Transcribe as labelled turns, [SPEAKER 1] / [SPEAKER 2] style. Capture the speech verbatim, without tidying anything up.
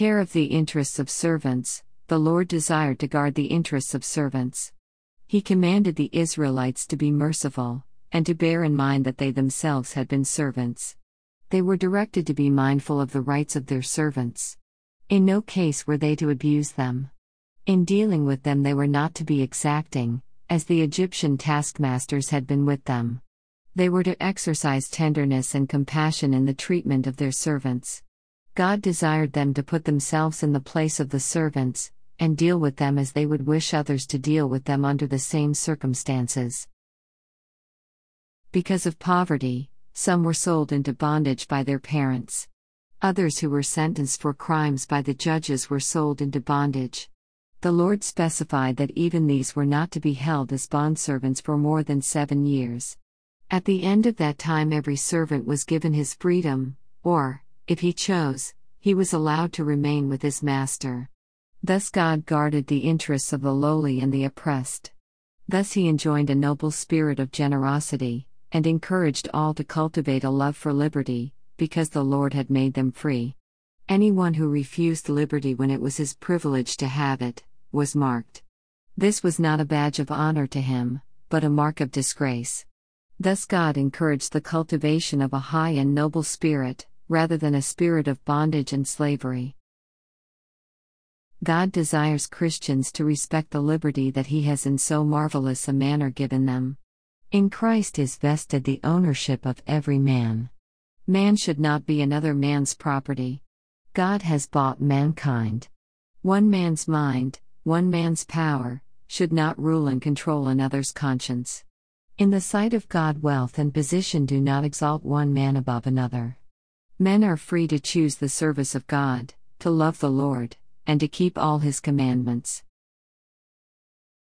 [SPEAKER 1] care of the interests of servants, the Lord desired to guard the interests of servants. He commanded the Israelites to be merciful, and to bear in mind that they themselves had been servants. They were directed to be mindful of the rights of their servants. In no case were they to abuse them. In dealing with them they were not to be exacting, as the Egyptian taskmasters had been with them. They were to exercise tenderness and compassion in the treatment of their servants. God desired them to put themselves in the place of the servants, and deal with them as they would wish others to deal with them under the same circumstances. Because of poverty, some were sold into bondage by their parents. Others who were sentenced for crimes by the judges were sold into bondage. The Lord specified that even these were not to be held as bondservants for more than seven years. At the end of that time every servant was given his freedom, or, if he chose, he was allowed to remain with his master. Thus God guarded the interests of the lowly and the oppressed. Thus he enjoined a noble spirit of generosity, and encouraged all to cultivate a love for liberty, because the Lord had made them free. Anyone who refused liberty when it was his privilege to have it, was marked. This was not a badge of honor to him, but a mark of disgrace. Thus God encouraged the cultivation of a high and noble spirit, rather than a spirit of bondage and slavery. God desires Christians to respect the liberty that He has in so marvelous a manner given them. In Christ is vested the ownership of every man. Man should not be another man's property. God has bought mankind. One man's mind, one man's power, should not rule and control another's conscience. In the sight of God, wealth and position do not exalt one man above another. Men are free to choose the service of God, to love the Lord, and to keep all His commandments.